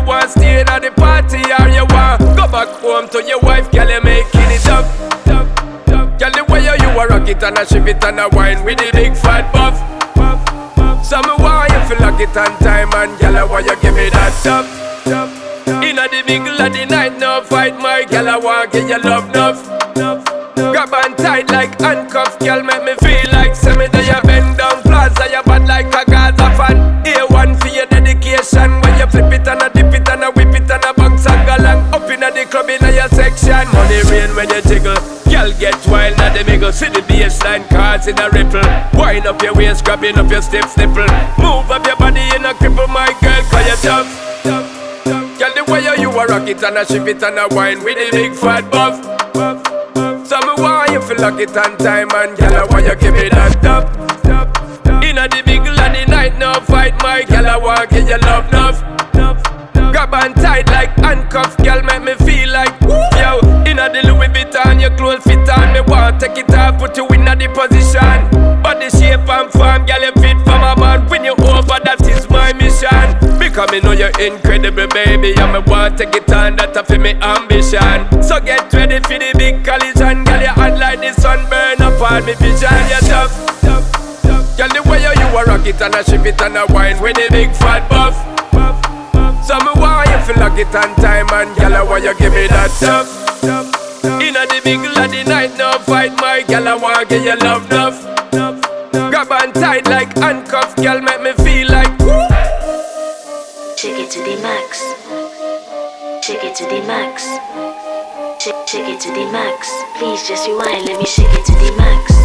want stay at the party or you want go back home to your wife, girl, you making it up. Girl, the way you a rock it and a shift it and a wine with the big fat buff. So me want you feel like it on time and girl, I want you give me that top. Inna the middle of the night, no fight, my girl, I want give you love, love. Grab and tight like handcuffs, girl, make me feel like semi that you bend down plaza, you bad like a Gaza fan. A1 for your dedication, when you flip it and a dip it and a whip it and a bounce and go long. Up inna the club inna your section, money rain when you jiggle. Girl get wild at the middle, see the baseline cards in a ripple. Wind up your waist, grabbing up your stiff nipple. Move up your body in a cripple, my girl, cause you're tough. Girl, the way you a rock it and a shift it and a wine with the big fat buff. So me want you feel like it on time and girl, I want you give me that top. Inna the middle of the night, no fight, my girl, I want give you love, love. Grab and tight like handcuffs, girl, make me feel like woo. Yo, inna the Louis Vuitton, your clothes fit on. Me want take it off, put you inna the position. Body shape and form, girl, you fit for my man. When you over, that is my mission. Because me know you're incredible, baby, and me want take it on, that's for me ambition. So get ready for the big collision, girl, you hot like the sun burn up on me vision. You're tough, girl, the way you a rock it and a shift it and a wine with the big fat buff. So me want you feel like it on time and girl, I want you give me that top. Inna the middle of the night, no fight, my girl, I want give you love, love. Grab and tight like handcuffs, girl, make me feel like woo. Shake it to the max. Shake it to the max. Shake it to the max. Please just rewind, let me shake it to the max.